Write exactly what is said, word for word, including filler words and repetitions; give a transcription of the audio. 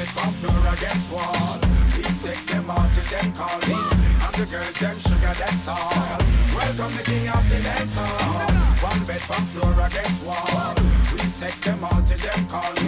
bed from floor against wall. We sex them all till them call me. And the girls them sugar, that's all. Welcome the king of the dance hall. One bed from floor against wall. We sex them all till them call me.